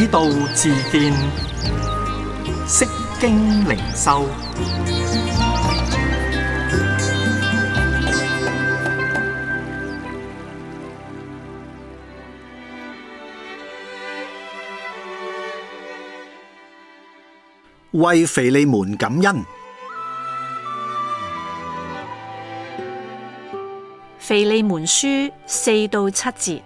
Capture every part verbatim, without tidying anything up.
道自見，釋經靈修。 為腓利門感恩。 腓利門書四到七節，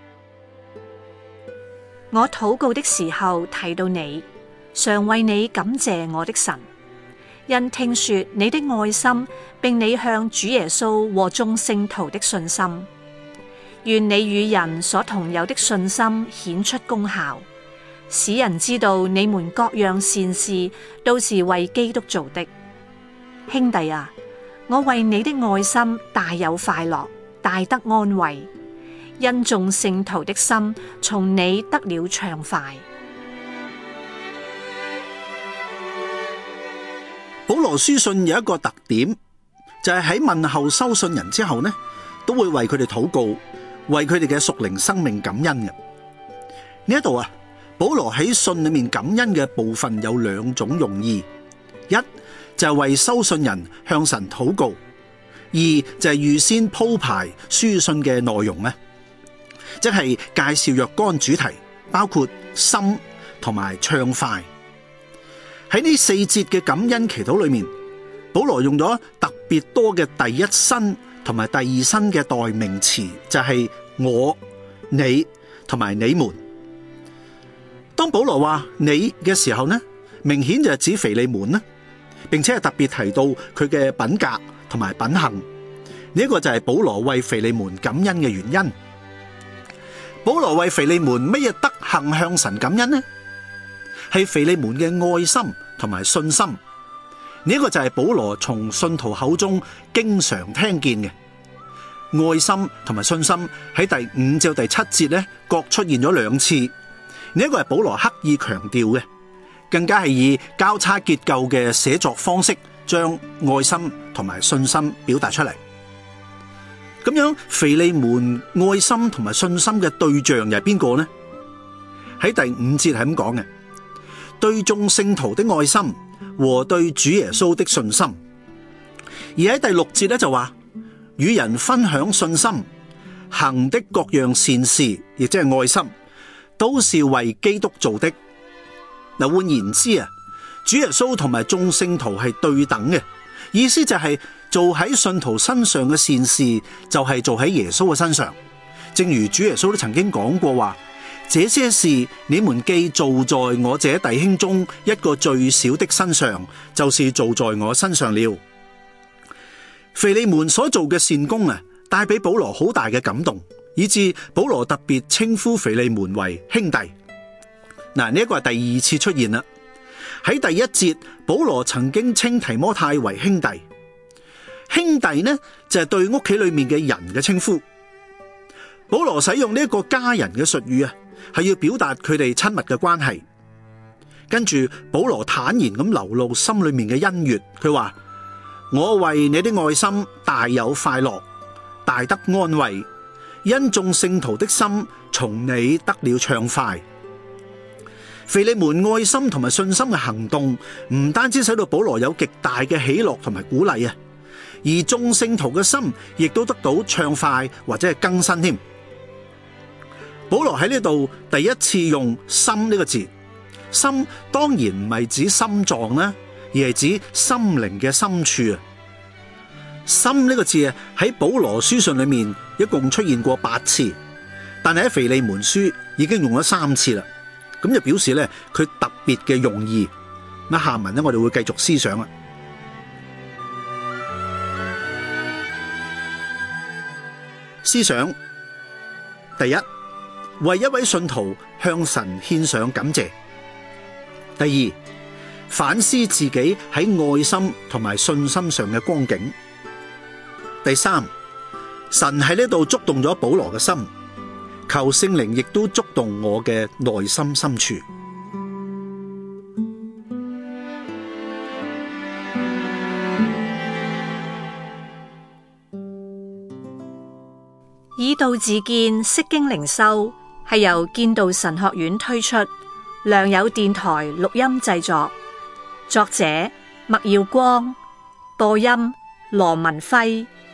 我禱告的時候提到你，常為你感謝我的神，因聽說你的愛心，並你向主耶穌和眾聖徒的信心。願你與人所同有的信心顯出功效，使人知道你們各樣善事都是為基督做的。兄弟啊，我為你的愛心大有快樂，大得安慰，因眾聖徒的心從你得了暢快。 保羅書信有一個特點，就係喺問候收信人之後呢，都會為佢哋禱告，為佢哋嘅屬靈生命感恩嘅。呢一度啊，保羅喺信裏面感恩嘅部分有兩種用意，一就係為收信人向神禱告，二就係預先鋪排書信嘅內容呢，即係介紹若干主題，包括心同埋暢快。喺呢四節嘅感恩祈禱裏面，保羅用咗特別多嘅第一身同埋第二身嘅代名詞，就係我、你同埋你們。當保羅話你嘅時候呢，明顯就係指腓利門啦，並且係特別提到佢嘅品格同埋品行。呢一個就係保羅為腓利門感恩嘅原因。保羅為腓利門乜嘢德行向神感恩呢？係腓利門嘅愛心同埋信心。呢一個就係保羅從信徒口中經常聽見嘅。愛心同埋信心喺第五至第七節呢，各出現咗兩次。呢一個係保羅刻意強調嘅，更加係以交叉結構嘅寫作方式，將愛心同埋信心表達出嚟。咁樣，腓利門愛心同埋信心嘅對象又係邊個呢？喺第五節係咁講嘅，對眾聖徒的愛心和對主耶穌的信心。而喺第六節咧就話，與人分享信心，行的各樣善事，亦即係愛心，都是為基督做的。嗱，換言之啊，主耶穌同埋眾聖徒係對等嘅，意思就係做喺信徒身上嘅善事，就係做喺耶穌嘅身上。正如主耶穌都曾經講過話，這些事你們既做在我這弟兄中一個最小的身上，就是做在我身上了。腓利門所做嘅善功啊，帶俾保羅好大嘅感動，以致保羅特別稱呼腓利門為兄弟。嗱，呢一個係第二次出現啦。喺第一節，保羅曾經稱提摩太為兄弟。兄弟呢，就係對屋企裏面嘅人嘅稱呼。保羅使用呢一個家人嘅術語啊，係要表達佢哋親密嘅關係。跟住保羅坦然咁流露心裏面嘅恩悅，佢話：我為你的愛心大有快樂，大得安慰，因眾聖徒的心從你得了暢快。腓利門愛心同埋信心嘅行動，唔單止使到保羅有極大嘅喜樂同埋鼓勵啊，而眾聖徒嘅心亦都得到暢快或者係更新添。保羅喺呢度第一次用心呢個字，心當然唔係指心臟啦，而係指心靈嘅深處啊。心呢個字啊，喺保羅書信裏面一共出現過八次，但係喺腓利門書已經用咗三次啦。咁就表示咧，佢特別嘅用意。咁下文咧，我哋會繼續思想啦。思想第一，為一位信徒向神獻上感謝；第二，反思自己喺愛心同埋信心上嘅光景；第三，神喺呢度觸動咗保羅嘅心。求聖靈亦都觸動我嘅內心深處。 以道自見，釋經靈修係由建道神學院推出， 良友電台錄音製作，作者麥耀光，播音羅文輝。